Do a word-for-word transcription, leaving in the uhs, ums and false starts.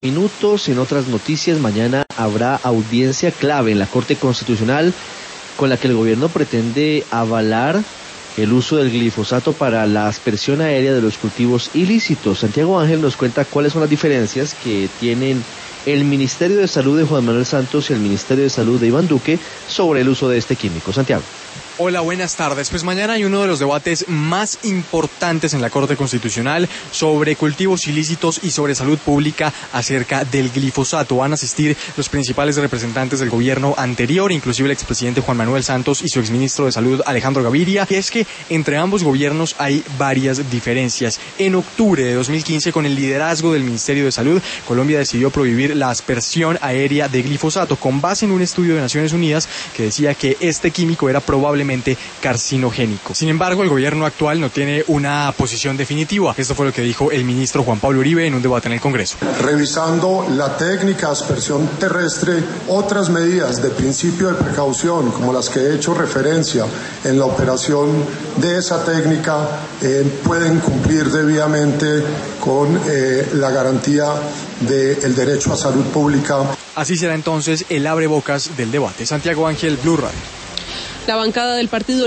Minutos, en otras noticias, mañana habrá audiencia clave en la Corte Constitucional con la que el gobierno pretende avalar el uso del glifosato para la aspersión aérea de los cultivos ilícitos. Santiago Ángel nos cuenta cuáles son las diferencias que tienen el Ministerio de Salud de Juan Manuel Santos y el Ministerio de Salud de Iván Duque sobre el uso de este químico. Santiago. Hola, buenas tardes. Pues mañana hay uno de los debates más importantes en la Corte Constitucional sobre cultivos ilícitos y sobre salud pública acerca del glifosato. Van a asistir los principales representantes del gobierno anterior, inclusive el expresidente Juan Manuel Santos y su exministro de Salud Alejandro Gaviria. Y es que entre ambos gobiernos hay varias diferencias. En octubre de dos mil quince, con el liderazgo del Ministerio de Salud, Colombia decidió prohibir la aspersión aérea de glifosato con base en un estudio de Naciones Unidas que decía que este químico era probablemente carcinogénico. Sin embargo, el gobierno actual no tiene una posición definitiva. Esto fue lo que dijo el ministro Juan Pablo Uribe en un debate en el Congreso. Revisando la técnica de aspersión terrestre, otras medidas de principio de precaución, como las que he hecho referencia en la operación de esa técnica, eh, pueden cumplir debidamente con eh, la garantía del derecho a salud pública. Así será entonces el abrebocas del debate. Santiago Ángel, Blue Radio. La bancada del partido